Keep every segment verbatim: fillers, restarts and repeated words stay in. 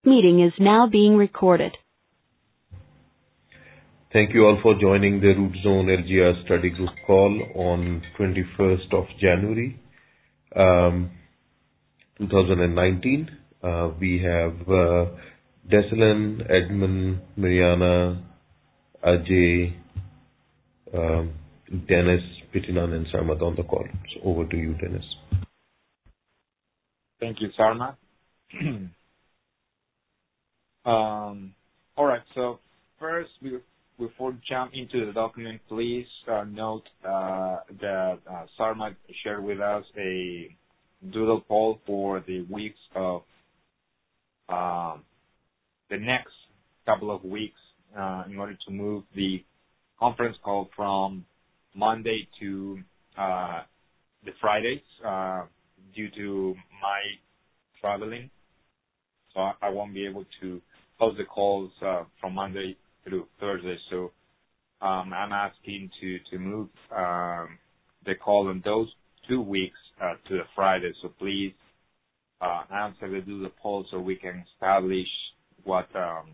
Meeting is now being recorded. Thank you all for joining the Root Zone L G R study group call on twenty-first of January um, two thousand nineteen. Uh, we have uh, Desalin, Edmund, Mariana, Ajay, um, Dennis, Pitinan, and Sarmat on the call. So over to you, Dennis. Thank you, Sarmat. um, all right, so first, we, before we jump into the document, please uh, note uh, that uh, Sarmat shared with us a doodle poll for the weeks of um, the next couple of weeks uh, in order to move the conference call from Monday to uh, the Fridays uh, due to my traveling. So I, I won't be able to host the calls uh, from Monday through Thursday. So um, I'm asking to, to move um, the call on those two weeks uh, to the Friday. So please uh, answer the do the poll so we can establish what um,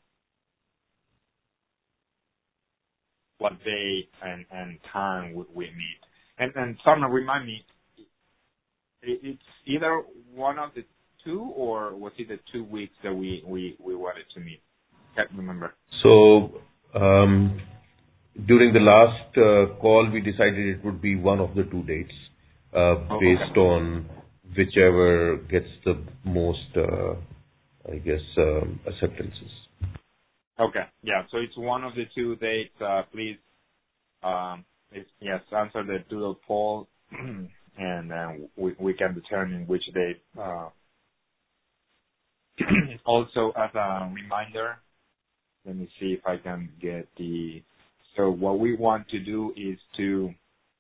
what day and, and time we, we meet. And and Sarma, remind me, it, it's either one of the two, or was it the two weeks that we, we, we wanted to meet? Can't remember. So um, during the last uh, call, we decided it would be one of the two dates uh, oh, based okay. on whichever gets the most, uh, I guess, um, acceptances. Okay. Yeah. So it's one of the two dates. Uh, please, um, it's, yes, answer the doodle poll, and uh, we we can determine which date. Uh, also, as a reminder, let me see if I can get the. So what we want to do is to.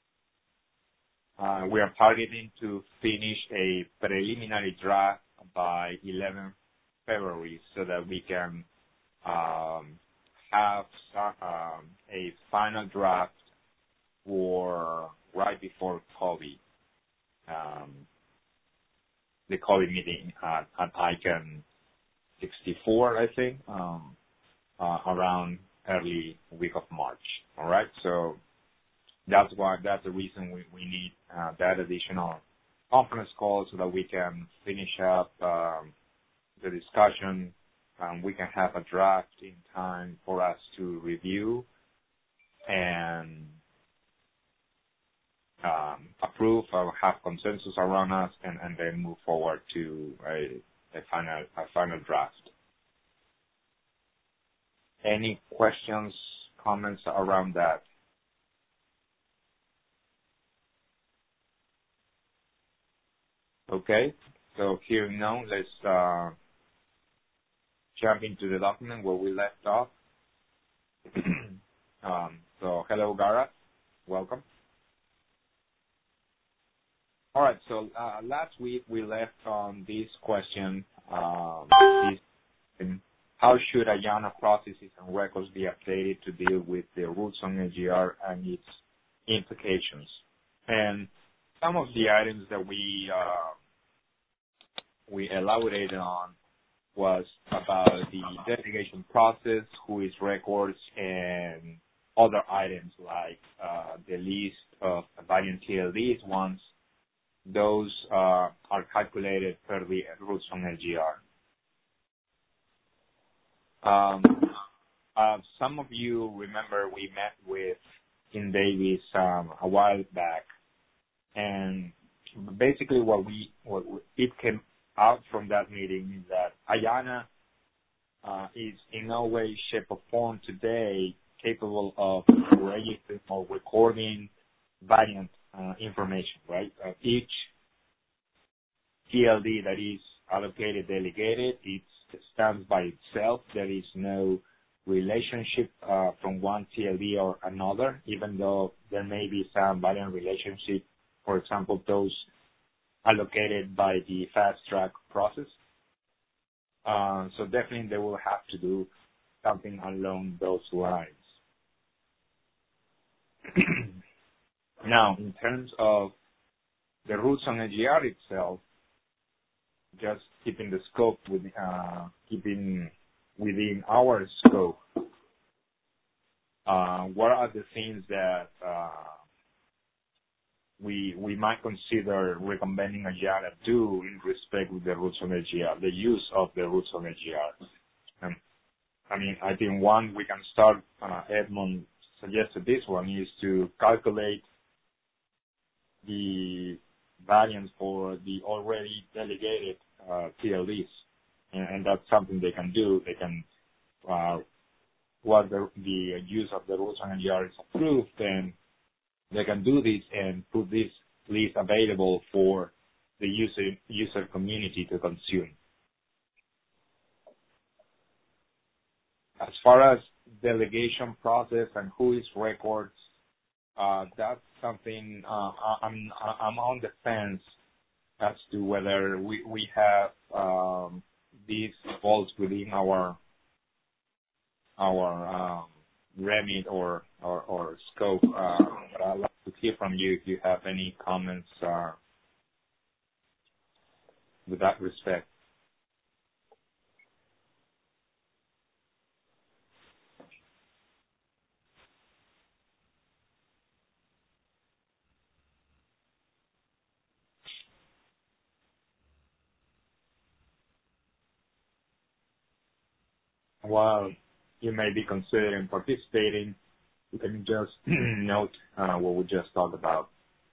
Uh, we are targeting to finish a preliminary draft by eleventh February, so that we can. Um, have um, a final draft for right before COVID, um, the COVID meeting at, at ICANN sixty-four, I think, um, uh, around early week of March. All right, so that's why that's the reason we, we need uh, that additional conference call so that we can finish up um, the discussion. Um, we can have a draft in time for us to review and um, approve or have consensus around us, and, and then move forward to a, a final a final draft. Any questions, comments around that? Okay, so hearing none, let's uh, jump into the document where we left off. um, so, hello, Gara. Welcome. All right. So uh, last week we left on this question: um, is, how should IANA processes and records be updated to deal with the Root Zone L G R and its implications? And some of the items that we uh, we elaborated on was about the delegation process, who is records, and other items like uh, the list of variant T L Ds once those uh, are calculated per the Root Zone L G R. Um, uh, some of you remember we met with Kim Davis um, a while back, and basically what we what it came out from that meeting is that IANA uh, is in no way, shape, or form today capable of registering or recording variant uh, information, right? Uh, each T L D that is allocated, delegated, it stands by itself. There is no relationship uh, from one T L D or another, even though there may be some variant relationship, for example, those allocated by the fast track process. Uh, so definitely they will have to do something along those lines. Now, in terms of the Root Zone L G R itself, just keeping the scope with uh, keeping within our scope, uh, what are the things that uh, we we might consider recommending Ayana do in respect with the rules on L G R, the use of the rules on L G R? Um, I mean, I think one we can start. Uh, Edmond suggested this one is to calculate the variance for the already delegated uh, T L Ds, and, and that's something they can do. They can, uh, once the, the use of the rules on L G R is approved, then they can do this and put this list available for the user user community to consume. As far as delegation process and who is records, uh, that's something uh, I'm I'm on the fence as to whether we we have um, these falls within our our um, remit or or, or scope. Uh, but I'd like to hear from you if you have any comments uh, with that respect. While you may be considering participating, you can just note uh, what we just talked about.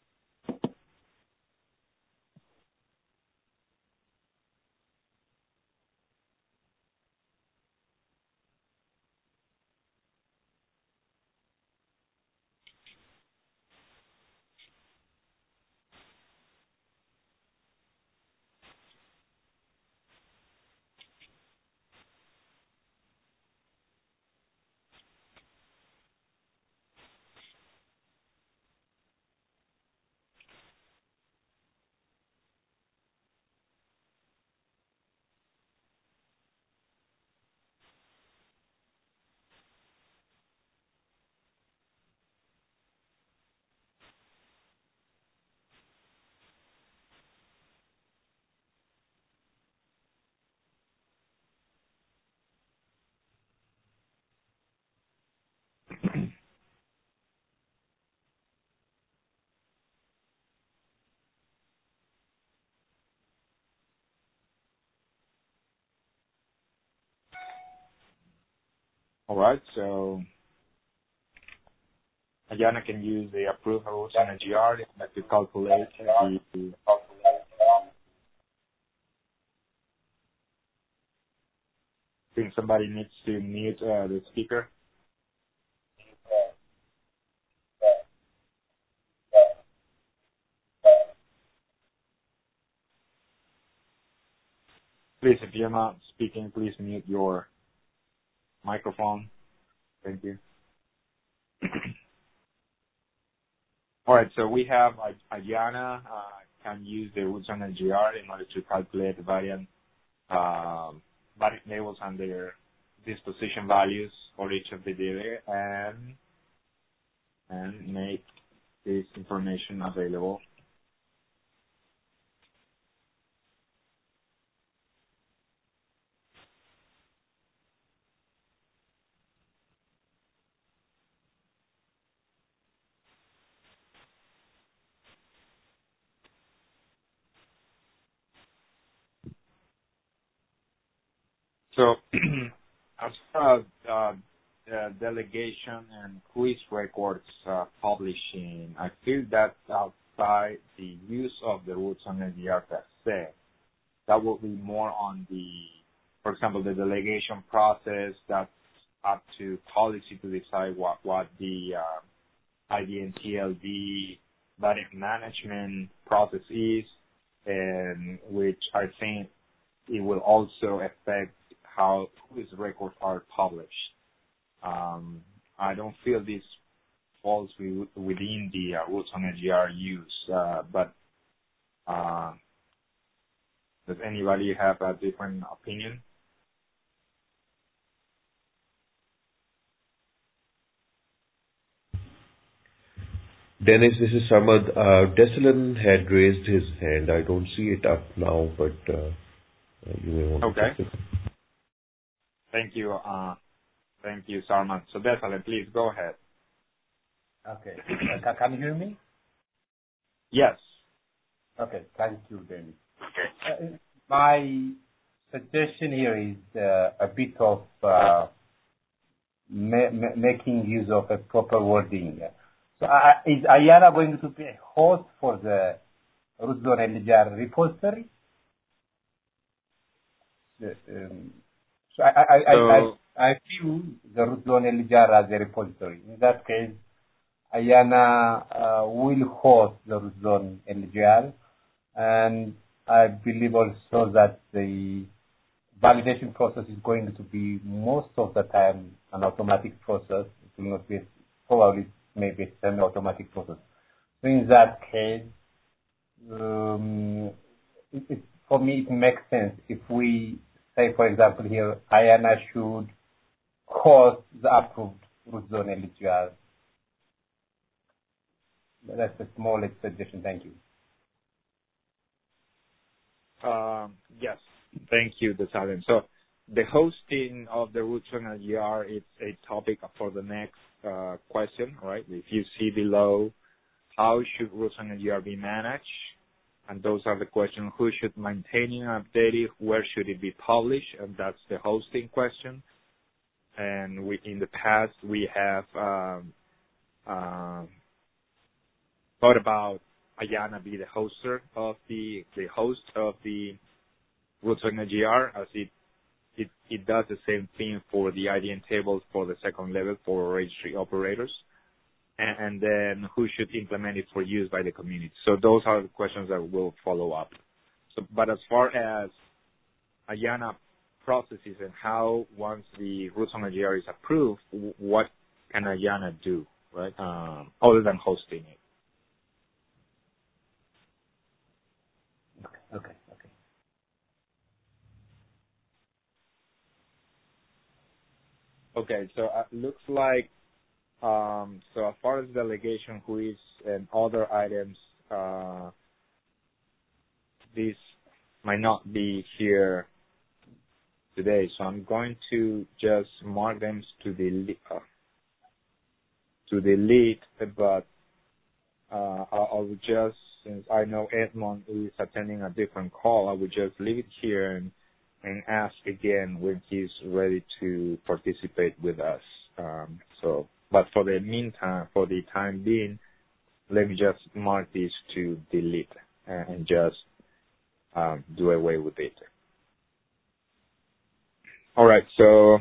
All right, so Ayana can use the approved rules on L G R to calculate the. I think somebody needs to mute uh, the speaker. Please, if you're not speaking, please mute your microphone. Thank you. All right, so we have Ayana uh, can use the rules on L G R in order to calculate the variant um, variant labels and their disposition values for each of the data and and make this information available. So as far as uh, uh, delegation and quiz records uh, publishing, I feel that's outside the use of the rules on L G R per se. That will be more on the, for example, the delegation process. That's up to policy to decide what, what the uh, I D and T L D variant management process is, and which I think it will also affect how quiz records are published. Um, I don't feel this falls within the uh, rules on L G R use, uh, but uh, does anybody have a different opinion? Dennis, this is Samad. Uh, Desalan had raised his hand. I don't see it up now, but uh, Uh, you may want Okay. to take it. Thank you. Uh, thank you, Salman. So Desalin, please go ahead. Okay. Uh, Can you hear me? Yes. Okay. Thank you, Dennis. Okay. Uh, My suggestion here is uh, a bit of uh, ma- ma- making use of a proper wording. So, uh, is Ayana going to be a host for the root zone L G R repository? The, um, so I, I, I, So, I, I view the root zone L G R as a repository. In that case, Ayana uh, will host the root zone L G R, and I believe also that the validation process is going to be most of the time an automatic process. It will not be probably maybe a semi-automatic process. So in that case, um, it, it, for me it makes sense if we say, for example, here Ayana should host the approved root zone L G R. That's a small suggestion. Thank you. um, yes. Thank you, Desalin. So the hosting of the root zone L G R is a topic for the next uh, question, right? If you see below, how should root zone L G R be managed? And those are the questions: who should maintain and update it? Where should it be published? And that's the hosting question. And we, in the past, we have um, um, thought about Ayana be the hoster of the the host of the root zone L G R, as it it it does the same thing for the I D N tables for the second level for registry operators. And, and then who should implement it for use by the community? So those are the questions that will follow up. So, but as far as Ayana processes and how once the root zone L G R is approved, w- what can Ayana do, right? Um, other than hosting it. Okay. Okay. Okay, so it looks like um, so as far as delegation, who is and other items, uh, these might not be here today, so I'm going to just mark them to the uh, to delete, but uh, I, I would just, since I know Edmond is attending a different call, I would just leave it here and, and ask again when he's ready to participate with us. Um, so, but for the meantime, for the time being, let me just mark these to delete and just um, do away with it. All right, so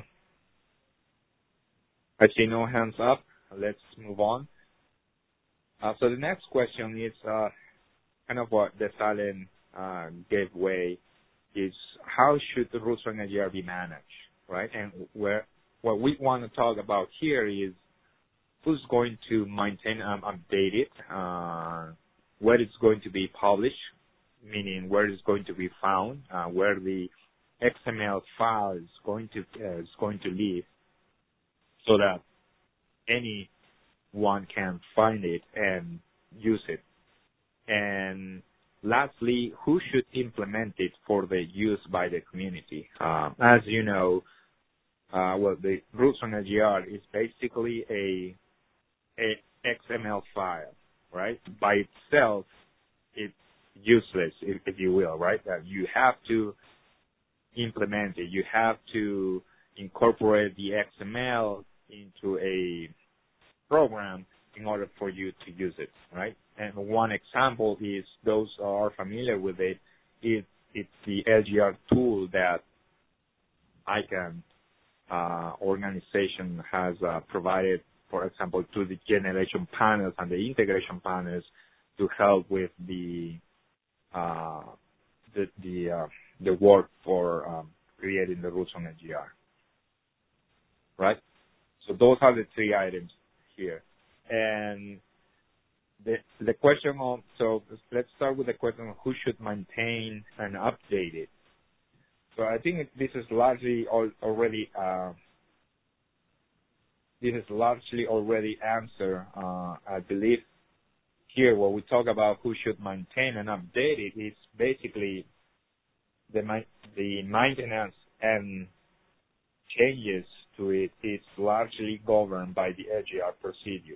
I see no hands up. Let's move on. Uh, so the next question is uh, kind of what Desalin uh, gave way is how should the root zone L G R be managed, right? And where what we want to talk about here is who's going to maintain and um, update it, uh, where it's going to be published, meaning where it's going to be found, uh, where the X M L file is going to uh, is going to live, so that anyone can find it and use it. And lastly, who should implement it for the use by the community? Uh, as you know, uh, well, the root zone L G R is basically a, a X M L file, right? By itself, it's useless, if, if you will, right? Uh, you have to implement it. You have to incorporate the X M L into a program in order for you to use it, right? And one example is, those who are familiar with it, is it's the L G R tool that ICANN uh, organization has uh, provided, for example, to the generation panels and the integration panels to help with the uh, the the, uh, the work for um, creating the root zone L G R, right? So those are the three items here. And the the question on, so let's start with the question of who should maintain and update it. So I think this is largely al- already uh, this is largely already answered. Uh, I believe here when we talk about who should maintain and update it, it's basically the the maintenance and changes to it is largely governed by the L G R procedure.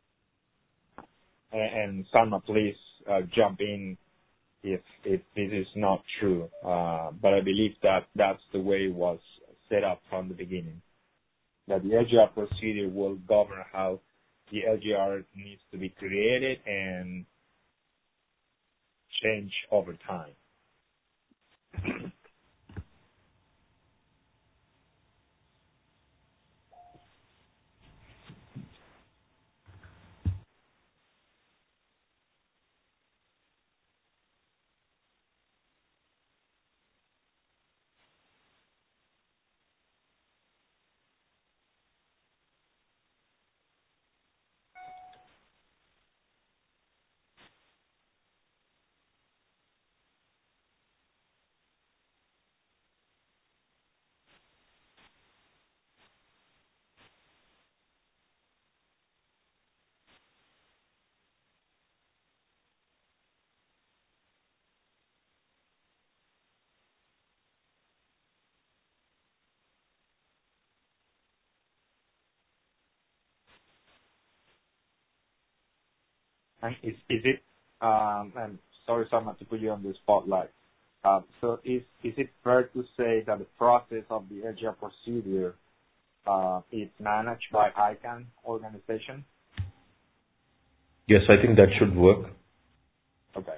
And, and Salma, please uh, jump in if if this is not true. Uh, but I believe that that's the way it was set up from the beginning. That the L G R procedure will govern how the L G R needs to be created and change over time. And is is it? Um, and sorry, Salma, to put you on the spotlight. Uh, so is is it fair to say that the process of the L G R procedure uh, is managed by I CANN organization? Yes, I think that should work. Okay.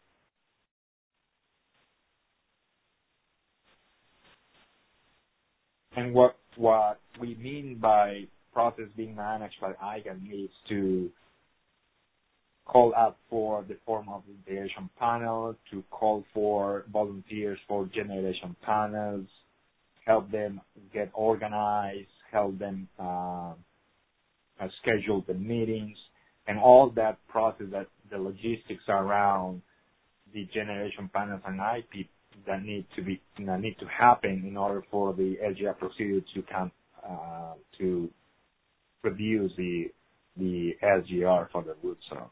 And what what we mean by process being managed by I CANN is to call up for the form of integration panel, to call for volunteers for generation panels, help them get organized, help them uh, uh, schedule the meetings, and all that process, that the logistics around the generation panels and I P that need to be that need to happen in order for the L G R procedure to come uh, to produce the the L G R for the root zone.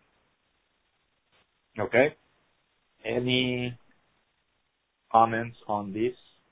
Okay. Any comments on this?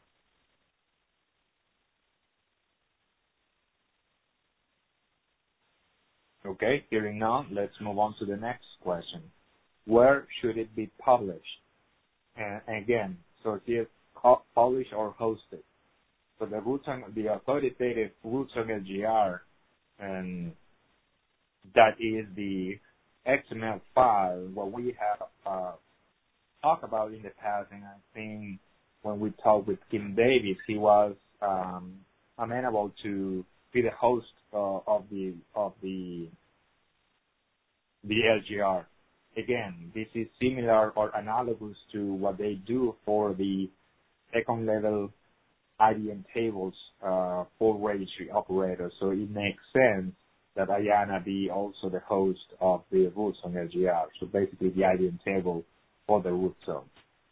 Okay. Hearing none, let's move on to the next question. Where should it be published? And again, so it's published or hosted. So the root zone, the authoritative root zone L G R, and that is the X M L file, what we have uh, talked about in the past, and I think when we talked with Kim Davis, he was um, amenable to be the host uh, of the of the the L G R. Again, this is similar or analogous to what they do for the second level I D N tables uh, for registry operators. So it makes sense that IANA be also the host of the root zone L G R. So basically the I D N table for the root zone.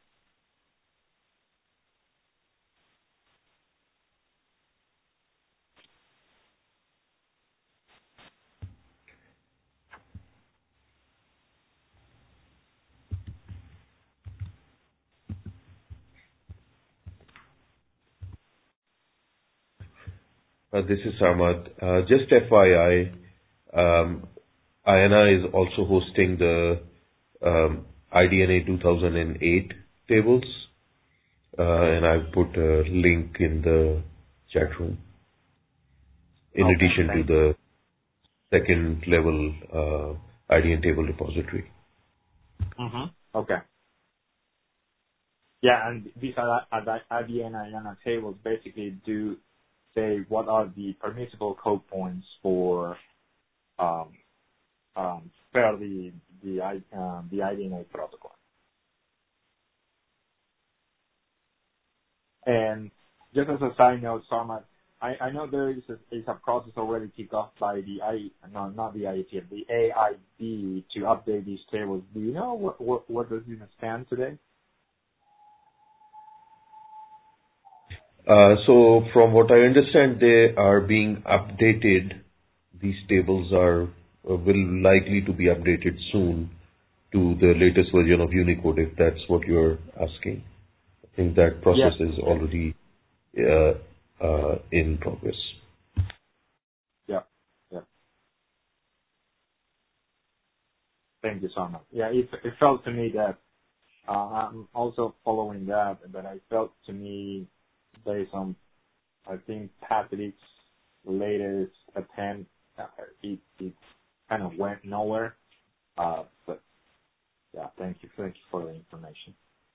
Uh, this is Ahmad. Uh, just F Y I, um, IANA is also hosting the um, I D N A two thousand eight tables, uh, and I've put a link in the chat room. In Okay, addition to the second level uh, I D N table repository. Mm-hmm. Okay. Yeah, and these are I D N and IANA tables basically do say what are the permissible code points for um, um, for the the um, the I D N A protocol. And just as a side note, Sarma, I, I know there is a, is a process already kicked off by the I no not the I A T F, the A I D to update these tables. Do you know what what, what does it stand today? Uh, so from what I understand, they are being updated. These tables are uh, will likely to be updated soon to the latest version of Unicode, if that's what you're asking. I think that process Yes. is already uh, uh, in progress. Yeah. Yeah. Thank you so much. Yeah, it, it felt to me that uh, I'm also following that, but I felt to me based on, I think, Patrick's latest attempt, uh, it, it kind of went nowhere. Uh, but yeah, thank you. Thank you for the information.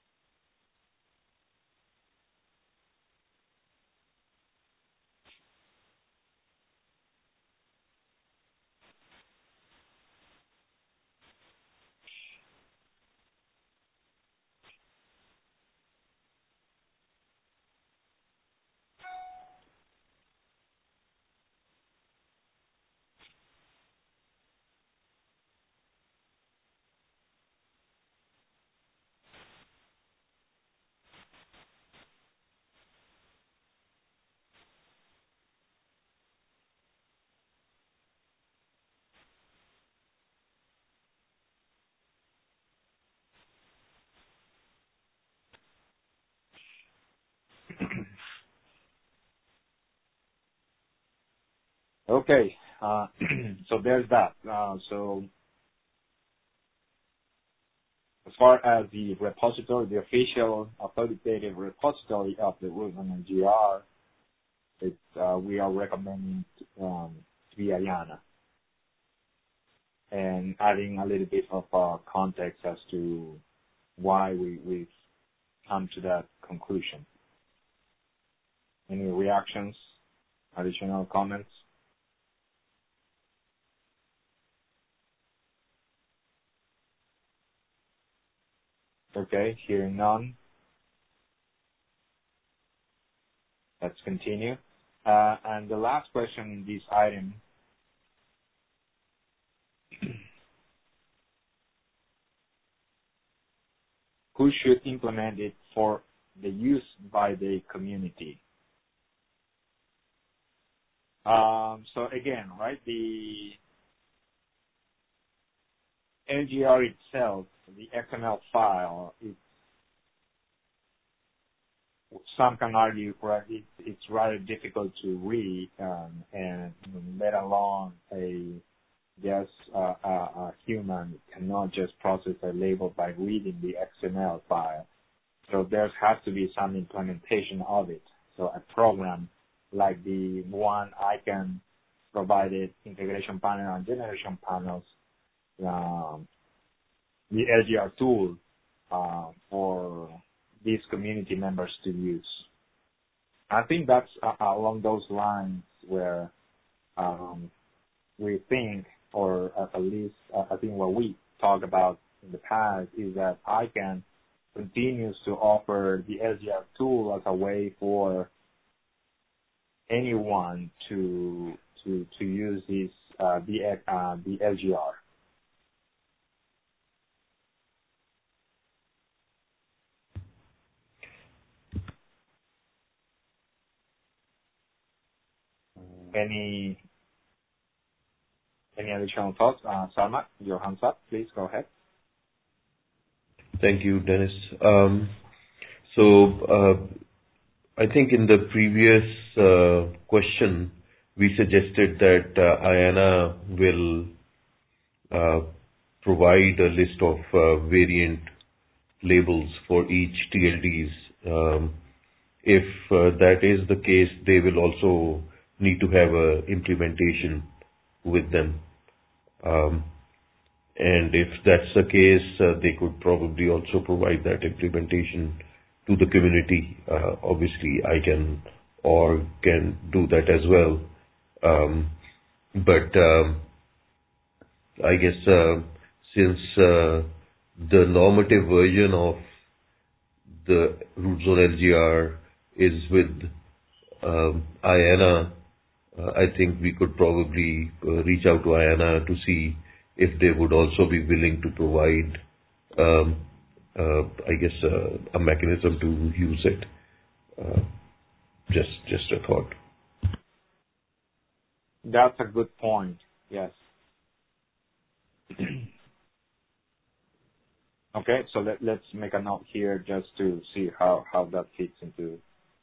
Okay. Uh, so there's that. Uh, so as far as the repository, the official authoritative repository of the rules on L G R, it's, uh, we are recommending um, to be IANA, and adding a little bit of uh, context as to why we, we've come to that conclusion. Any reactions, additional comments? Okay, hearing none, let's continue. Uh, and the last question in this item who should implement it for the use by the community? Um, so again, right, the L G R itself, the X M L file, it's, some can argue, correct, it, it's rather difficult to read, um, and let alone a just uh, a, a human cannot just process a label by reading the X M L file. So there has to be some implementation of it. So a program like the one I can provided, integration panel and generation panels, um, the L G R tool uh, for these community members to use. I think that's uh, along those lines where um, we think, or at least uh, I think what we talked about in the past is that ICANN continues to offer the L G R tool as a way for anyone to to to use this uh, the uh, the L G R. Any any additional thoughts? Uh, Salma, your hands up, please go ahead. Thank you, Dennis. Um, so uh, I think in the previous uh, question, we suggested that uh, IANA will uh, provide a list of uh, variant labels for each T L Ds. Um, if uh, that is the case, they will also need to have a implementation with them. Um, and if that's the case, uh, they could probably also provide that implementation to the community. Uh, obviously, I can or can do that as well. Um, but um, I guess uh, since uh, the normative version of the root zone L G R is with um, IANA, uh, I think we could probably uh, reach out to IANA to see if they would also be willing to provide, um, uh, I guess, uh, a mechanism to use it. Uh, just, just a thought. That's a good point. Yes. Okay, so let, let's make a note here just to see how, how that fits into.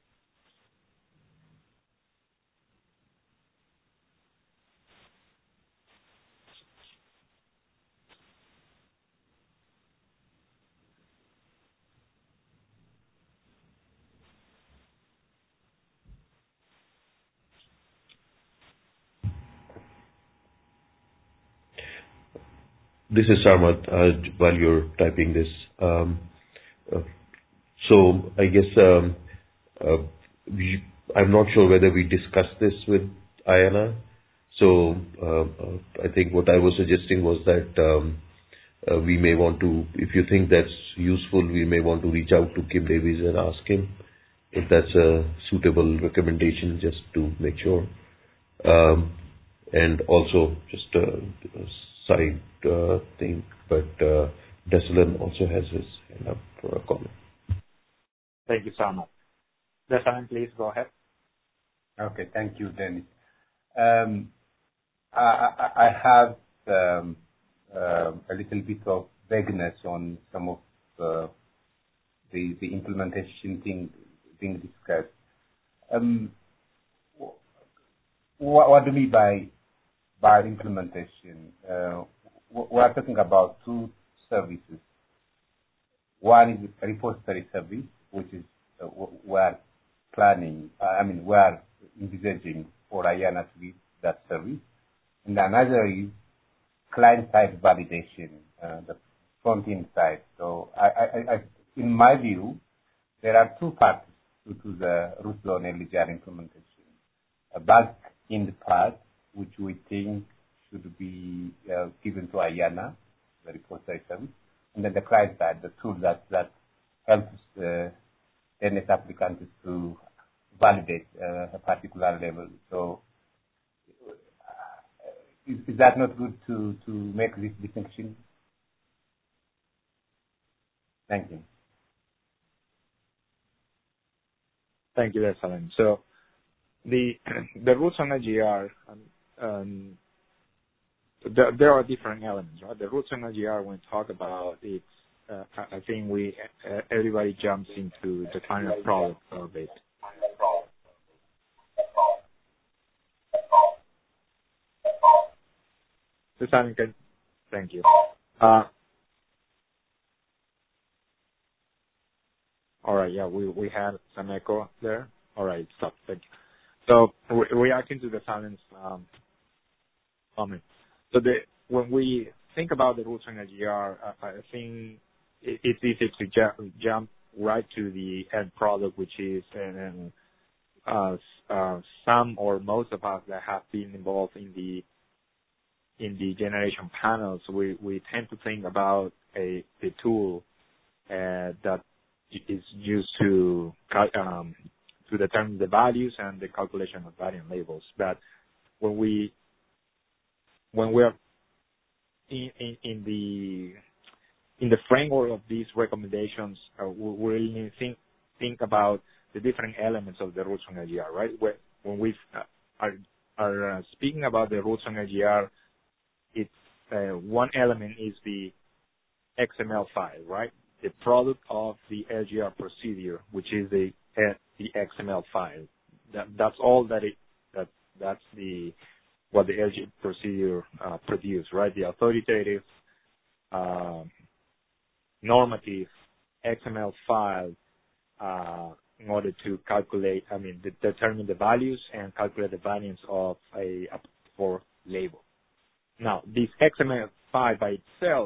This is Sarmat, uh, while you're typing this. Um, uh, so I guess um, uh, we, I'm not sure whether we discussed this with Ayana. So uh, uh, I think what I was suggesting was that um, uh, we may want to, if you think that's useful, we may want to reach out to Kim Davies and ask him if that's a suitable recommendation, just to make sure. Um, and also just a, a side uh, thing, but uh, Desalegn also has his hand up for a comment. Thank you, Sarmat. Desalegn, please go ahead. Okay, thank you, Dennis. Um, I, I, I have um, uh, a little bit of vagueness on some of uh, the the implementation thing being discussed. Um, what, what do you mean by by implementation? Uh, we are talking about two services. One is a repository service, which is uh, we are planning. Uh, I mean, we are envisaging for Ayana to be that service. And another is client-side validation, uh, the front-end side. So, I, I, I, in my view, there are two parts to, to the root-zone L G R implementation. A back-end part, which we think should be uh, given to Ayana, the repository service, and then the client side, the tool that, that helps uh, N S applicants to validate uh, a particular level. So, Is, is that not good to, to make this distinction? Thank you. Thank you, Desalegn. So the the root-zone L G R, um, um, there, there are different elements, right? The root-zone L G R, when we talk about it, uh, I think we uh, everybody jumps into the final product of it. Desalegn, can thank you. Uh, all right, yeah, we we had some echo there. All right, stop. Thank you. So re- reacting to the silence um, comment. So the when we think about the root-zone L G R, I, I think it, it's easy to ju- jump right to the end product, which is um, uh, uh, some or most of us that have been involved in the in the generation panels, we, we tend to think about a, a tool uh, that is used to um, to determine the values and the calculation of variant labels. But when we when we are in, in, in the in the framework of these recommendations, uh, we really need to think think about the different elements of the root-zone L G R, right? When, when we uh, are are uh, speaking about the root-zone L G R, it's uh, one element is the X M L file, right? The product of the L G R procedure, which is the uh, the X M L file. That that's all that it that that's the what the L G R procedure uh, produce, right? The authoritative, uh, normative X M L file uh, in order to calculate, I mean, de- determine the values and calculate the variance of a, a for label. Now, this X M L file by itself,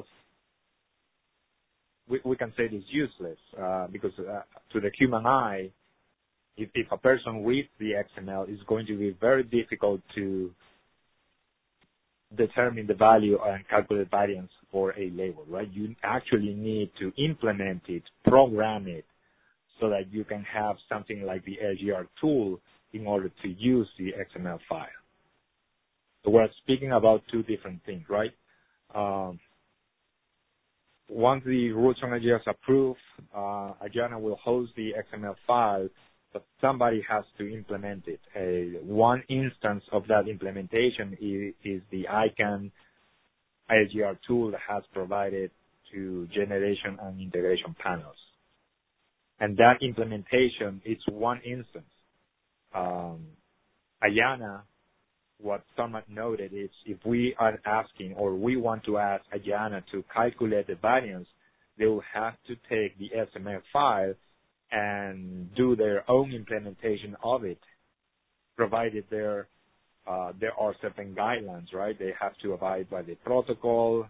we, we can say it is useless uh, because uh, to the human eye, if, if a person reads the X M L, it's going to be very difficult to determine the value and calculate variance for a label, right? You actually need to implement it, program it, so that you can have something like the L G R tool in order to use the X M L file. So we're speaking about two different things, right? Um, once the root-zone L G R is approved, uh, Ayana will host the X M L file, but somebody has to implement it. A, one instance of that implementation is, is the I C A N L G R tool that has provided to generation and integration panels. And that implementation is one instance. Um, Ayana, what Sarmat noted is if we are asking or we want to ask Ayana to calculate the variance, they will have to take the S M L file and do their own implementation of it, provided there uh, there are certain guidelines, right? They have to abide by the protocol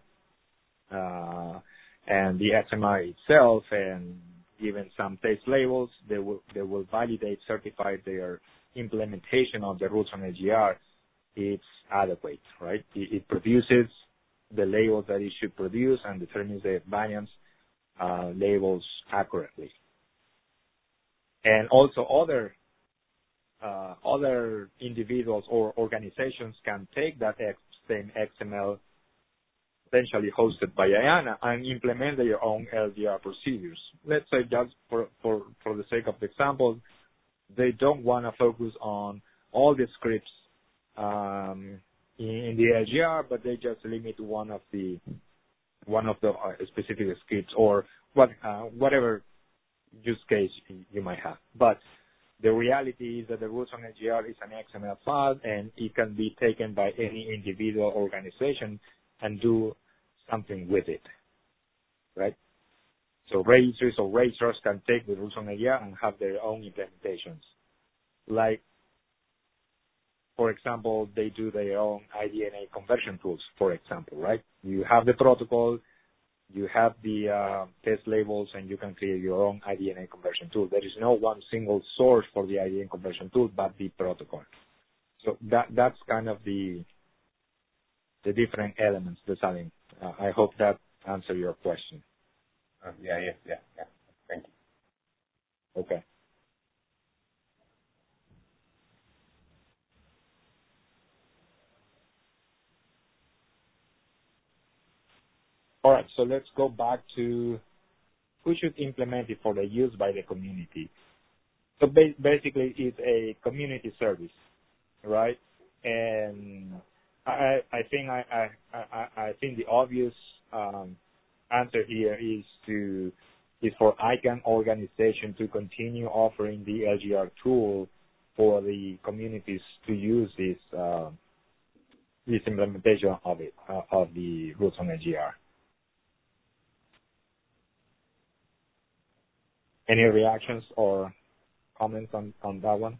uh, and the X M R itself, and given some test labels, they will they will validate, certify their implementation of the rules on L G R. It's adequate, right? It, it produces the labels that it should produce and determines the variance uh, labels accurately. And also other uh, other individuals or organizations can take that X, same X M L potentially hosted by Ayana and implement their own L G R procedures. Let's say just for, for, for the sake of the example, they don't want to focus on all the scripts um, in, in the L G R, but they just limit one of the one of the uh, specific scripts or what uh, whatever use case you might have. But the reality is that the rules on L G R is an X M L file, and it can be taken by any individual organization and do something with it, right? So registries or registrars can take the rules on L G R and have their own implementations. Like, for example, they do their own I D N A conversion tools, for example, right? You have the protocol, you have the uh, test labels, and you can create your own I D N A conversion tool. There is no one single source for the I D N A conversion tool, but the protocol. So that that's kind of the the different elements, the Salim. Uh, I hope that answers your question. Uh, yeah, yeah, yeah, yeah. Thank you. Okay. All right, so let's go back to who should implement it for the use by the community. So ba- basically, it's a community service, right? And I, I think I, I, I, I think the obvious um, answer here is to is for ICANN organization to continue offering the L G R tool for the communities to use this uh, this implementation of it uh, of the rules on L G R. Any reactions or comments on, on that one?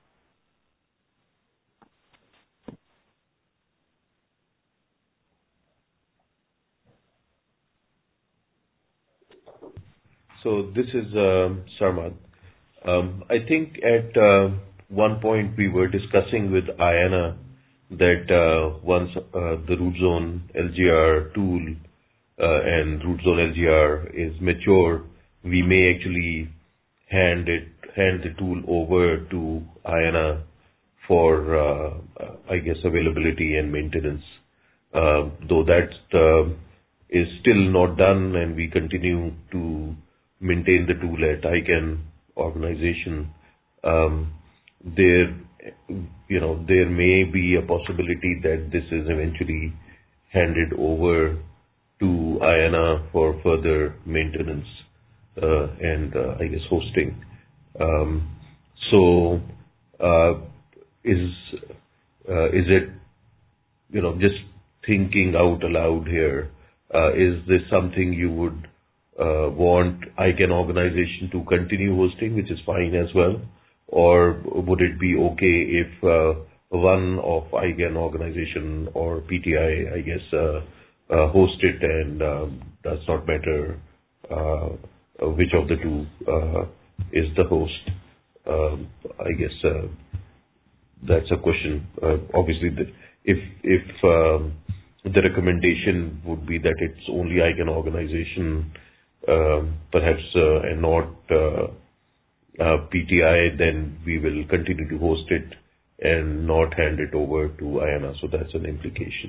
So this is uh, Sarmad. Um, I think at uh, one point we were discussing with Ayana that uh, once uh, the root zone L G R tool uh, and root zone L G R is mature, we may actually hand it hand the tool over to Ayana for uh, I guess availability and maintenance. Uh, though that uh, is still not done, and we continue to maintain the tool at ICANN organization. Um, there, you know, there may be a possibility that this is eventually handed over to Ayana for further maintenance uh, and uh, I guess hosting. Um, so, uh, is uh, is it, you know, just thinking out aloud here? Uh, is this something you would uh, want ICANN organization to continue hosting, which is fine as well? Or would it be okay if uh, one of ICANN organization or P T I, I guess, uh, uh, host it and um, does not matter uh, which of the two uh, is the host? Um, I guess uh, that's a question. Uh, obviously, the, if if um, the recommendation would be that it's only ICANN organization, um, perhaps, uh, and not uh, uh, P T I, then we will continue to host it and not hand it over to Ayana. So that's an implication.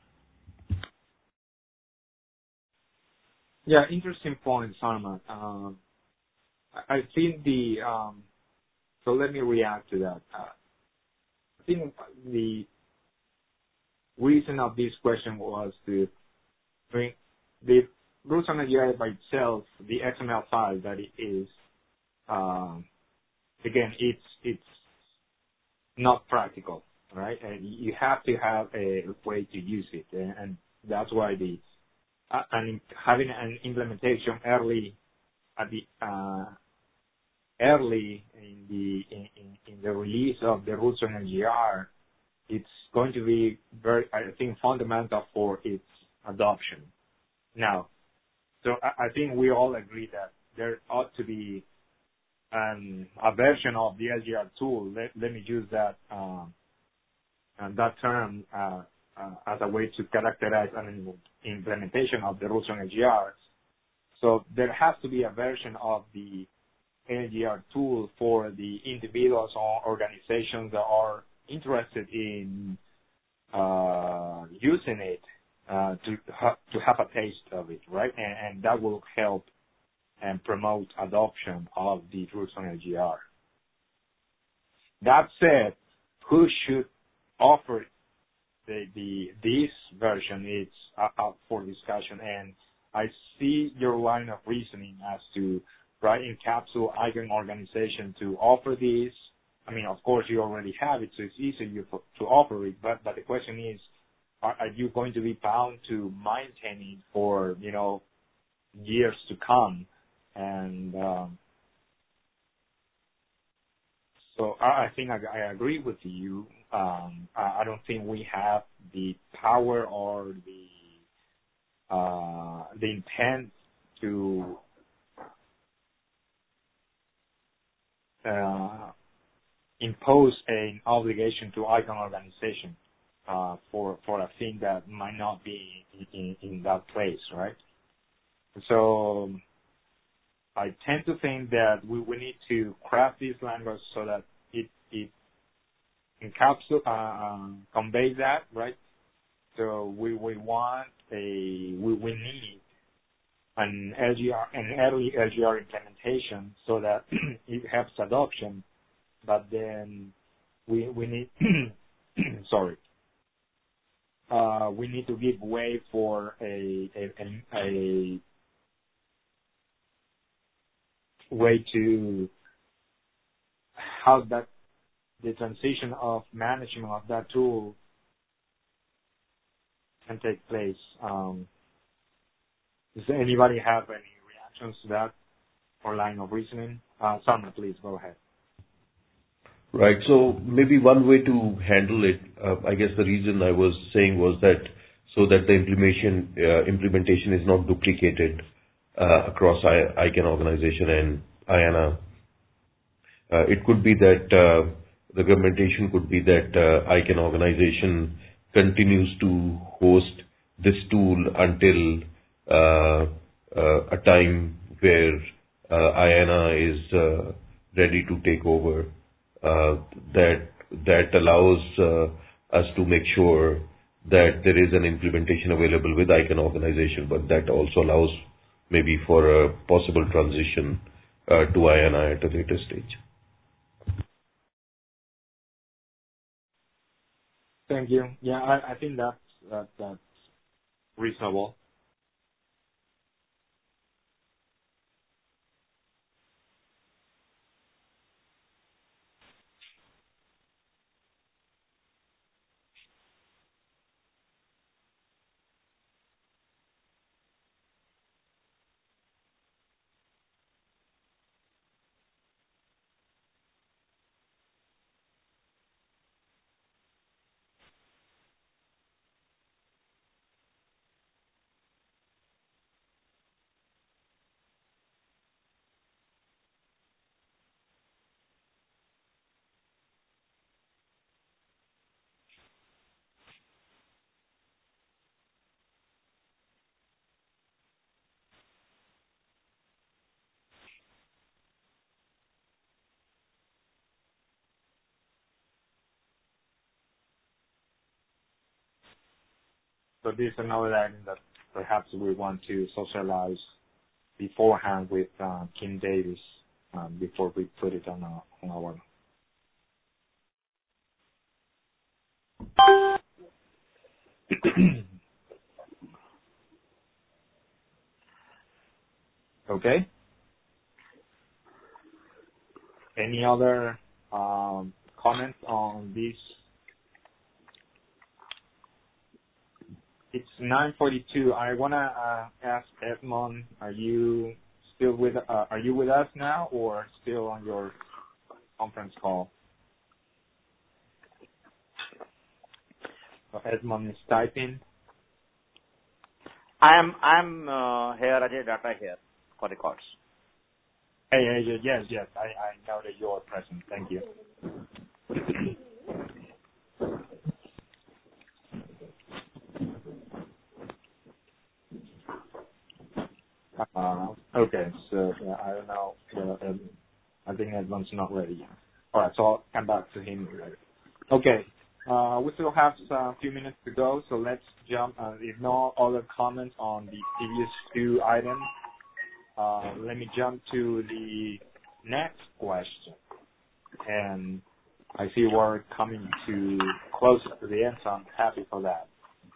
Yeah, interesting point, Sarma. Um, I I think the um, so let me react to that. Uh, I think the reason of this question was to, I mean, the Rules on L G R by itself, the X M L file that it is, um, again, it's it's not practical, right? And you have to have a way to use it, and, and that's why the uh, and having an implementation early at the uh, early in the in, in, in the release of the rules on L G R, it's going to be very, I think, fundamental for its adoption. Now, so I, I think we all agree that there ought to be um, a version of the L G R tool. Let, let me use that um, and that term uh, uh, as a way to characterize an implementation of the rules on L G R. So there has to be a version of the L G R tool for the individuals or organizations that are interested in uh, using it uh, to ha- to have a taste of it, right? And, and that will help and promote adoption of the rules on L G R. That said, who should offer the, the this version? It's up for discussion, and I see your line of reasoning as to right encapsulate icon organization to offer this. I mean, of course, you already have it, so it's easy for, to offer it. But but the question is, are, are you going to be bound to maintain it for you know years to come? And um, so I, I think I, I agree with you. Um, I, I don't think we have the power or the uh, the intent to uh, impose an obligation to icon organization uh, for for a thing that might not be in, in that place, right? So I tend to think that we, we need to craft this language so that it it encapsulates, uh, um, conveys that, right? So we we want a we we need an L G R an early L G R implementation so that it helps adoption. But then we we need sorry uh, we need to give way for a a, a a way to how that the transition of management of that tool can take place. Um, does anybody have any reactions to that or line of reasoning? Uh, Salma, please go ahead. Right. So maybe one way to handle it, uh, I guess the reason I was saying was that so that the implementation uh, implementation is not duplicated uh, across I, ICANN organization and IANA. Uh, it could be that uh, the implementation could be that uh, ICANN organization continues to host this tool until uh, uh, a time where uh, IANA is uh, ready to take over. Uh, that that allows uh, us to make sure that there is an implementation available with ICANN organization, but that also allows maybe for a possible transition uh, to IANA at a later stage. Thank you. Yeah, I, I think that's that, that's reasonable. So this is another item that perhaps we want to socialize beforehand with uh, Kim Davis um, before we put it on our, on our Okay. Any other um, comments on this? It's nine forty-two. I wanna uh, ask Edmond, are you still with uh, Are you with us now, or still on your conference call? So Edmond is typing. I'm I'm uh, here, Ajay Data here for records. Hey, hey, yes, yes. I, I know that you're present. Thank you. Uh, okay, so yeah, I don't know. Uh, um, I think Edmond's not ready yet. All right, so I'll come back to him later. Okay, uh, we still have a few minutes to go, so let's jump. Uh, if no other comments on the previous two items, uh, let me jump to the next question. And I see we're coming to closer to the end, so I'm happy for that.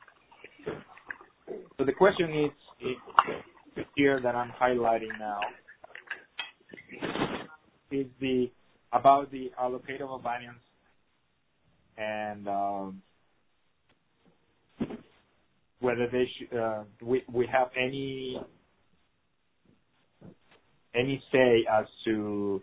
So the question is, is here that I'm highlighting now is the about the allocatable variance and um, whether they should, uh, we we have any any say as to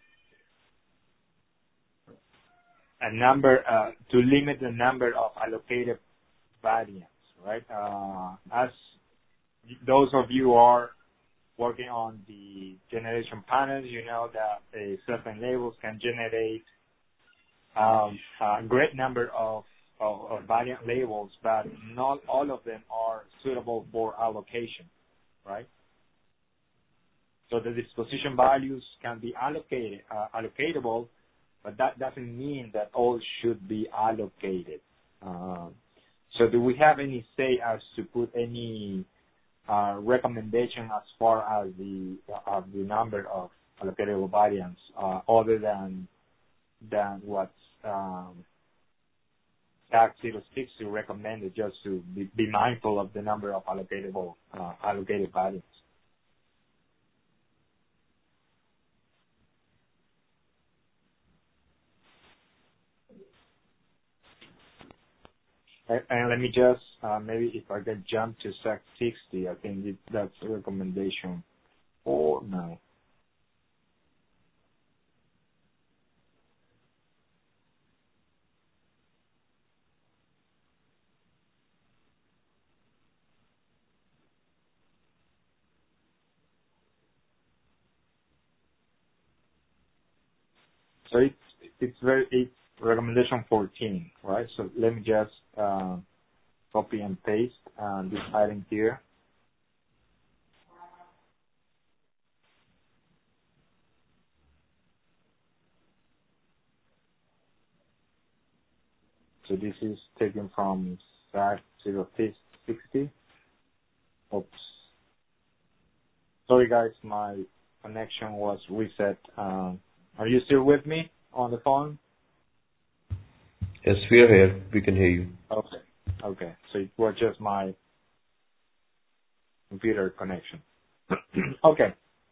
a number uh, to limit the number of allocated variants, right? Uh, as those of you who are working on the generation panels, you know that uh, certain labels can generate um, a great number of, of, of variant labels, but not all of them are suitable for allocation, right? So the disposition values can be allocated, uh, allocatable, but that doesn't mean that all should be allocated. Uh, so do we have any say as to put any uh, recommendation as far as the uh, the number of allocatable variants, uh, other than than what um, T A C zero sixty recommended, just to be, be mindful of the number of allocatable uh, allocated variants? And, and let me just uh, maybe if I can jump to S A C sixty, I think it, that's a recommendation for now. So it's it's very it's recommendation fourteen, right? So let me just uh, copy and paste uh, this item here. So this is taken from S A C zero sixty. Oops. Sorry guys, my connection was reset. Um, are you still with me on the phone? Yes, we are here. We can hear you. Okay. Okay. So it was just my computer connection. Okay.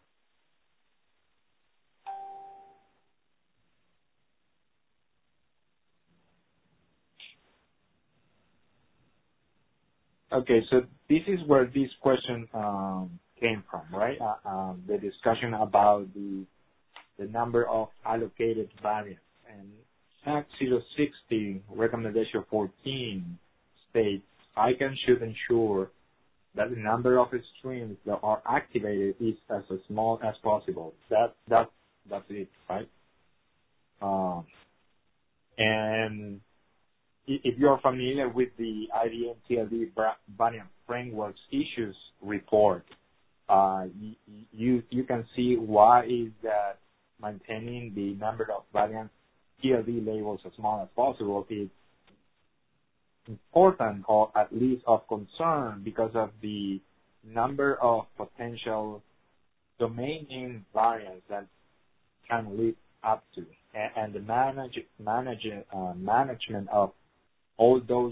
Okay. So this is where this question um, came from, right? Uh, um, the discussion about the the number of allocated variants. And S A C zero sixty recommendation fourteen states ICANN should ensure that the number of streams that are activated is as small as possible. That that that's it, right? Um, and if you're familiar with the I D M T L D variant frameworks issues report, uh, you, you you can see why is that maintaining the number of variant T L D labels as small as possible is important, or at least of concern, because of the number of potential domain name variants that can lead up to, and, and the manage, manage, uh, management of all those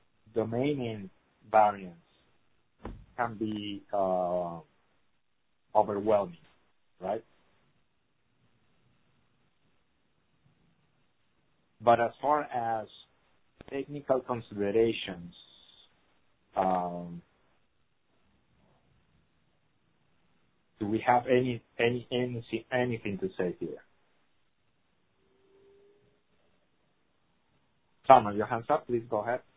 domain name variants can be uh, overwhelming, right? But as far as technical considerations, um, do we have any, any, any, anything to say here? Summer, your hands up, please go ahead.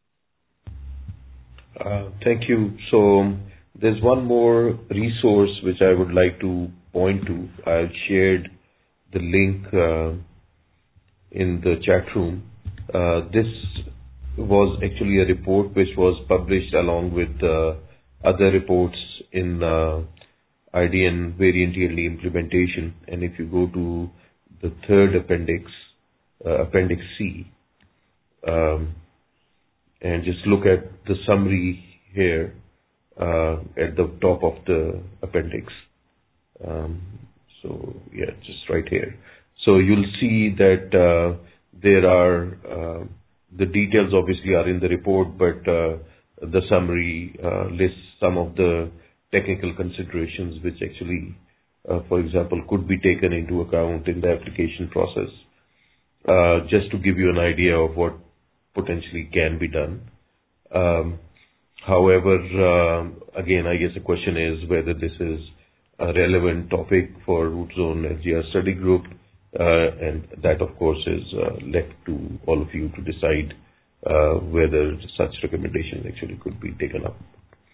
Uh, thank you. So there's one more resource which I would like to point to. I shared the link uh, in the chat room. Uh, this was actually a report which was published along with uh, other reports in uh, I D N variant E L D implementation. And if you go to the third appendix, uh, Appendix C, um, and just look at the summary here uh, at the top of the appendix. Um, so yeah, just right here. So you'll see that uh, there are, uh, the details obviously are in the report, but uh, the summary uh, lists some of the technical considerations which actually, uh, for example, could be taken into account in the application process. Uh, just to give you an idea of what potentially can be done. Um, however, uh, again, I guess the question is whether this is a relevant topic for Root Zone L G R study group, uh, and that, of course, is uh, left to all of you to decide uh, whether such recommendations actually could be taken up.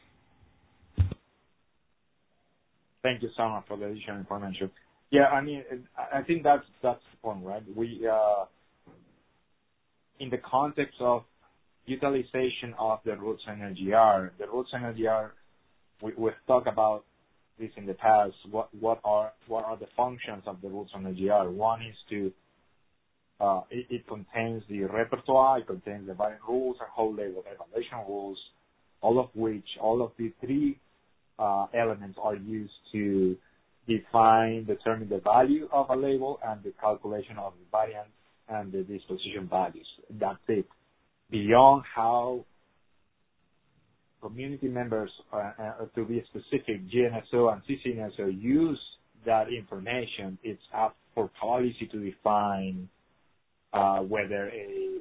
Thank you, Sama, for the additional information. Yeah, I mean, I think that's that's the point, right? We, uh, in the context of utilization of the Root Zone L G R, the Root Zone L G R, we, we've talked about this in the past. What what are what are the functions of the Root Zone L G R? One is to uh, it, it contains the repertoire, it contains the variant rules and whole label evaluation rules, all of which all of the three uh, elements are used to define, determine the value of a label and the calculation of the variant and the disposition values. That's it. Beyond how community members, uh, uh, to be specific, G N S O and C C N S O use that information, it's up for policy to define uh, whether a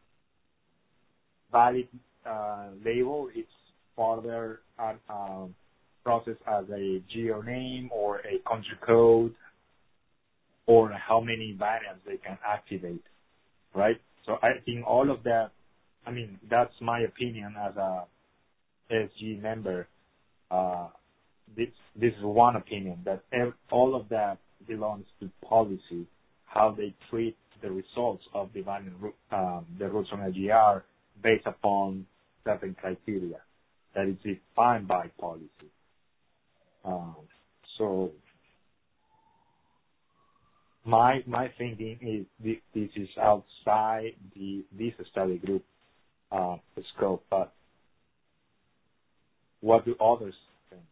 valid uh, label is further uh, um, processed as a geo name or a country code, or how many variants they can activate, right? So I think all of that, I mean, that's my opinion as a S G member. Uh, this this is one opinion, that ev- all of that belongs to policy, how they treat the results of the variant, um, the Root Zone L G R based upon certain criteria that is defined by policy. Um, so my my thinking is this, this is outside the this study group uh, scope, but what do others think?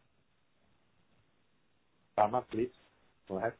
Parma, please go ahead.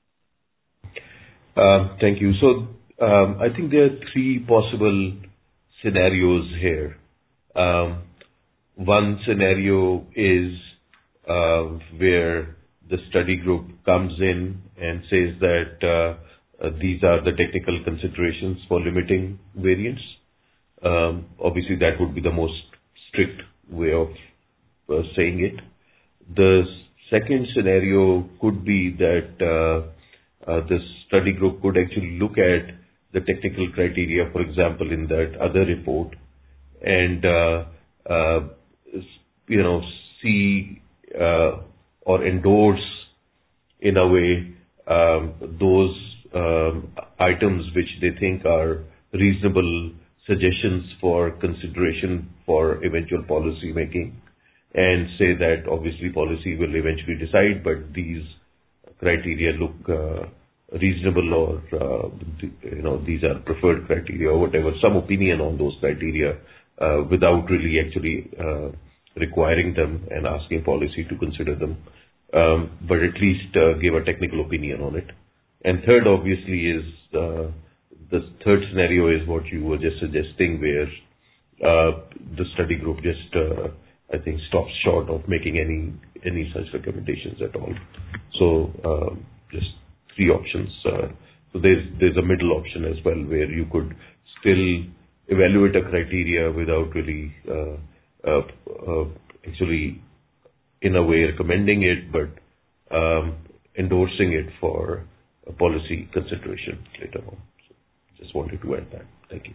Um, Thank you. So um, I think there are three possible scenarios here. Um, one scenario is uh, where the study group comes in and says that uh, uh, these are the technical considerations for limiting variants. Um, obviously, that would be the most strict way of uh, saying it. The second scenario could be that uh, uh, the study group could actually look at the technical criteria, for example, in that other report, and uh, uh, you know see uh, or endorse in a way um, those um, items which they think are reasonable suggestions for consideration for eventual policy making, and say that obviously policy will eventually decide, but these criteria look uh, reasonable, or uh, you know these are preferred criteria or whatever, some opinion on those criteria uh, without really actually uh, requiring them and asking policy to consider them, um, but at least uh, give a technical opinion on it. And third, obviously, is uh, the third scenario is what you were just suggesting, where uh, the study group just uh, I think, stops short of making any any such recommendations at all. So um, just three options. Uh, so there's there's a middle option as well where you could still evaluate a criteria without really uh, uh, uh, actually in a way recommending it, but um, endorsing it for a policy consideration later on. So just wanted to add that. Thank you.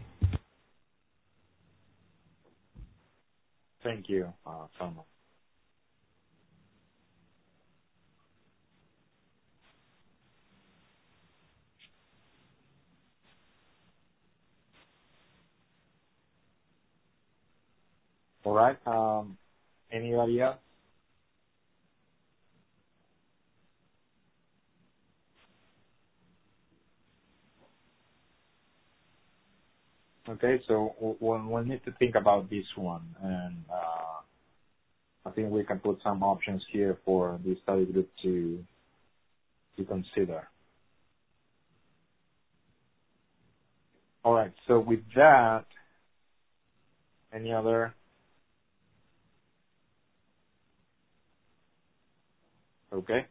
Thank you, uh, Salman. All right. Um, anybody else? Okay, so we'll, we'll need to think about this one, and uh, I think we can put some options here for the study group to to consider. All right. So with that, any other? Okay.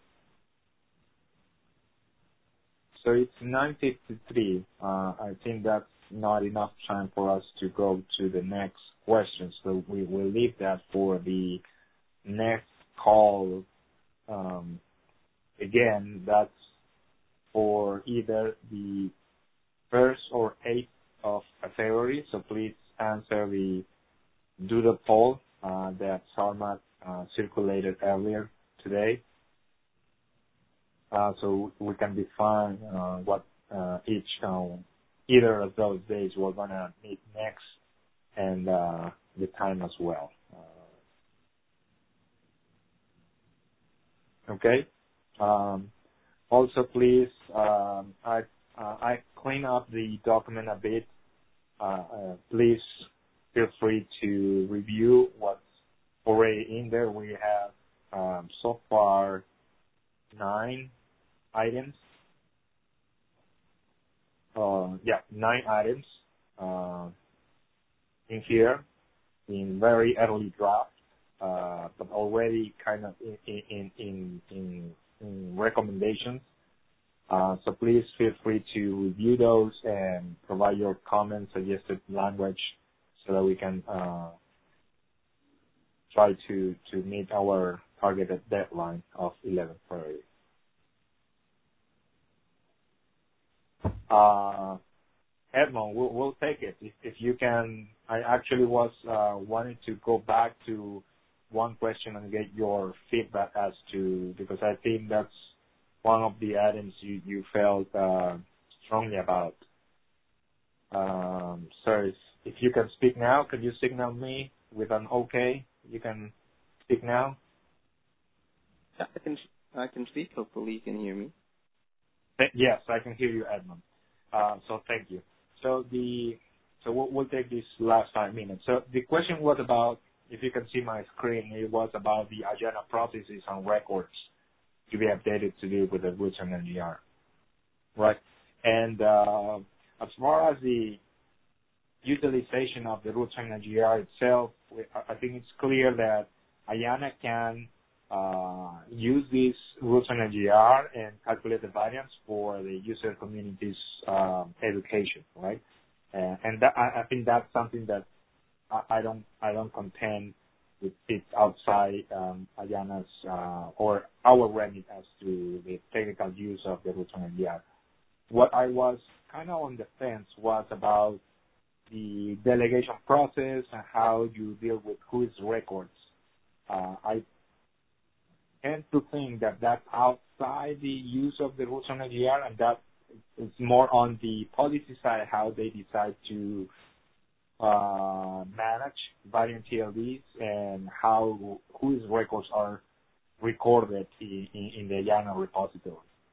So it's nine fifty-three. Uh, I think that's not enough time for us to go to the next question. So we will leave that for the next call. Um, again, that's for either the first or eighth of February. So please answer the doodle poll uh, that Salman uh, circulated earlier today. Uh, so we can define uh, what uh, each um, either of those days we're gonna meet next, and uh, the time as well. Uh, okay. Um, also, please, um, I uh, I clean up the document a bit. Uh, uh, please feel free to review what's already in there. We have um, so far nine items. Uh, yeah, nine items uh, in here in very early draft, uh, but already kind of in in in in, in recommendations. Uh, so please feel free to review those and provide your comments, suggested language, so that we can uh, try to to meet our targeted deadline of eleventh February. Uh, Edmond, we'll, we'll take it. If, if you can, I actually was uh, wanting to go back to one question and get your feedback as to, because I think that's one of the items you, you felt uh, strongly about. Um, sir, if, if you can speak now, could you signal me with an okay? You can speak now? Yeah, I can, I can speak. Hopefully you can hear me. Yes, I can hear you, Edmond. Uh, so thank you. So the so we'll, we'll take this last five minutes. So the question was about, if you can see my screen, it was about the agenda processes and records to be updated to deal with the roots and N G R, right? And uh, as far as the utilization of the roots and N G R itself, I think it's clear that AYANA can uh, use this roots and N G R and calculate the variance for the user community's um, education, right? Uh, and that, I, I think that's something that I, I don't I don't contend with it outside um, AYANA's uh, or our remit as to the technical use of the roots and N G R. What I was kind of on the fence was about the delegation process and how you deal with whose records. Uh, I tend to think that that's outside the use of the roots on N G R, and that is more on the policy side, how they decide to uh, manage variant T L Ds and how whose records are recorded in, in, in the AYANA repository.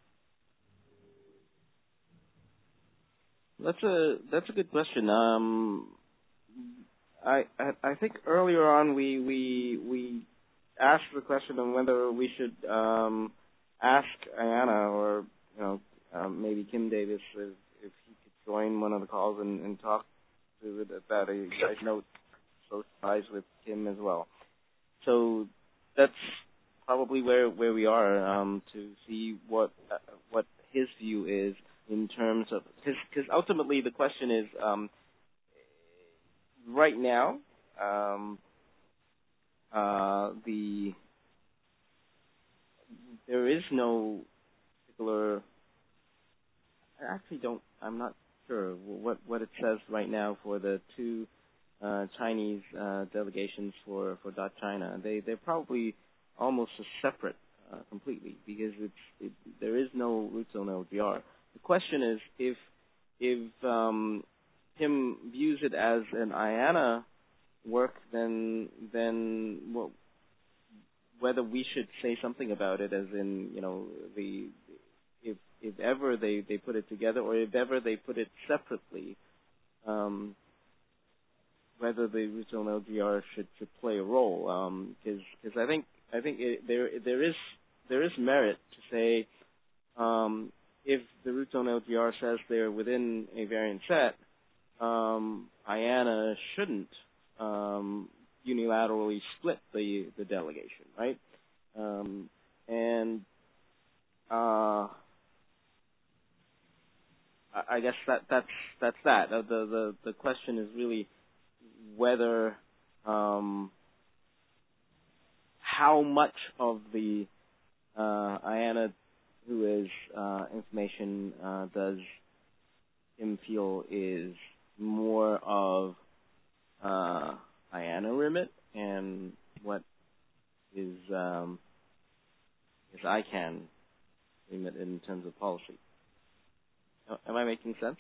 That's a that's a good question. Um, I, I I think earlier on we we we asked the question of whether we should um, ask AYANA or you know um, maybe Kim Davis if, if he could join one of the calls and, and talk to it at that. I, I know so ties with Kim as well. so that's probably where where we are, um, to see what uh, what his view is in terms of, because ultimately the question is, um, right now, um, uh, the there is no particular. I actually don't. I'm not sure what what it says right now for the two uh, Chinese uh, delegations for for Dot China. They they're probably almost separate uh, completely, because it's it, there is no root zone L G R. The question is if if um, Tim views it as an I A N A work, then then well, whether we should say something about it, as in, you know, the if if ever they, they put it together, or if ever they put it separately, um, whether the root zone L G R should, should play a role, because um, I think I think it, there there is there is merit to say, um, if the root zone L G R says they're within a variant set, um, I A N A shouldn't um, unilaterally split the the delegation, right? Um, and uh, I guess that that's that's that. The the the question is really whether um, how much of the uh, I A N A who is uh, information uh, does Tim feel is more of uh, I A N A remit, and what is um, is I CAN remit in terms of policy. Am I making sense?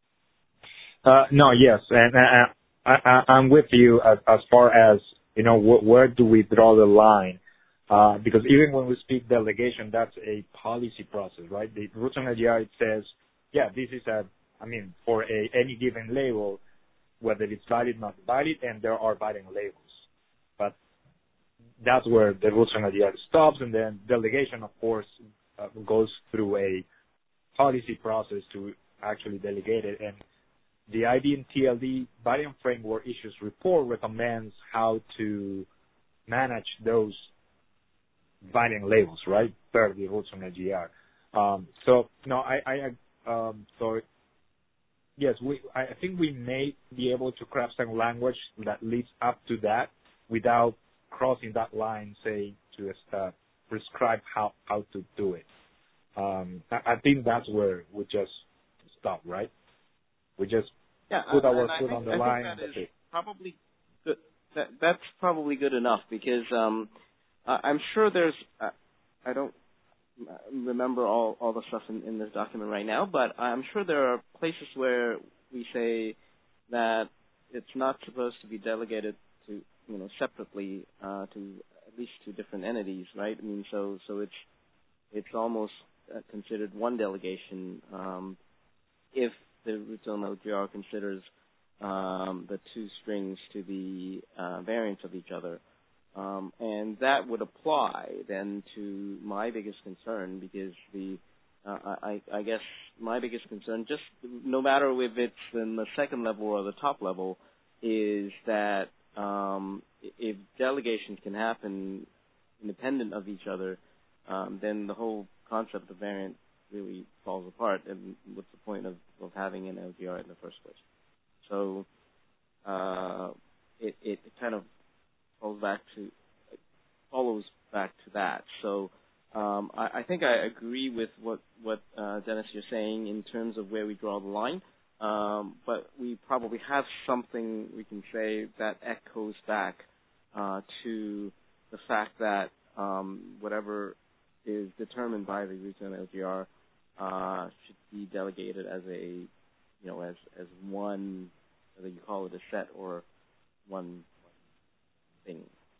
Uh, no, yes, and uh, I, I, I'm with you as, as far as, you know, wh- where do we draw the line? Uh, because even when we speak delegation, that's a policy process, right? The root zone L G R, it says, yeah, this is a, I mean, for a, any given label, whether it's valid, not valid, and there are valid labels. But that's where the root zone L G R stops, and then delegation, of course, uh, goes through a policy process to actually delegate it. And the I B M T L D Variant Framework Issues Report recommends how to manage those variant labels, right, per the root zone L G R. Um, so, no, I, I um, so, yes, we, I think we may be able to craft some language that leads up to that without crossing that line, say, to uh, prescribe how, how to do it. Um, I, I think that's where we just stop, right? We just yeah, put our I foot think, on the I line. Think that that's is it. probably good. That, that's probably good enough, because um, uh, I'm sure there's. Uh, I don't remember all, all the stuff in, in this document right now, but I'm sure there are places where we say that it's not supposed to be delegated to, you know, separately uh, to at least two different entities, right? I mean, so so it's it's almost uh, considered one delegation um, if the root zone L G R considers um, the two strings to be uh, variants of each other. Um, and that would apply then to my biggest concern, because the uh, I, I guess my biggest concern, just no matter if it's in the second level or the top level, is that um, if delegations can happen independent of each other, um, then the whole concept of variant really falls apart. And what's the point of, of having an L G R in the first place? So uh, it, it kind of falls back to follows back to that. So um, I, I think I agree with what what uh, Dennis you're saying in terms of where we draw the line. Um, but we probably have something we can say that echoes back uh, to the fact that um, whatever is determined by the root zone L G R uh, should be delegated as a, you know, as as one, whether you call it a set or one thing.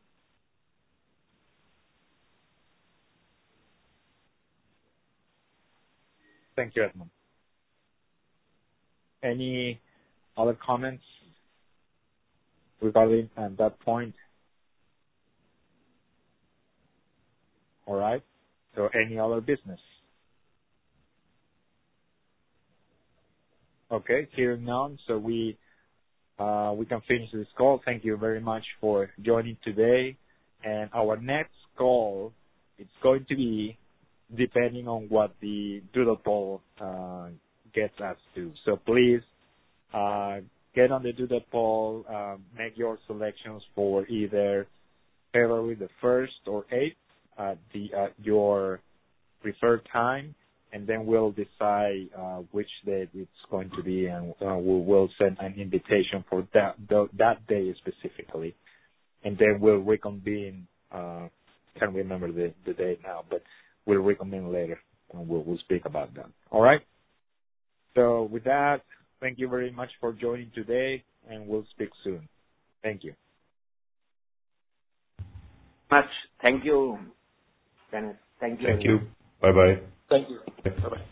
Thank you, Edmund. Any other comments regarding uh, that point? All right. So any other business? Okay, hearing none, so we uh, we can finish this call. Thank you very much for joining today, And our next call, it's going to be depending on what the doodle poll uh, gets us to. So please uh, get on the doodle poll, uh, make your selections for either February the first or eighth, uh, the uh, your preferred time, and then we'll decide uh, which date it's going to be, and uh, we will send an invitation for that the, that day specifically, and then we'll reconvene. Uh, can't remember the, the date now, but we'll reconvene later, and we'll, we'll speak about that. All right? So with that, thank you very much for joining today, and we'll speak soon. Thank you. Much. Thank you, Dennis. Thank you. Thank you. Bye-bye. Thank you. Bye-bye.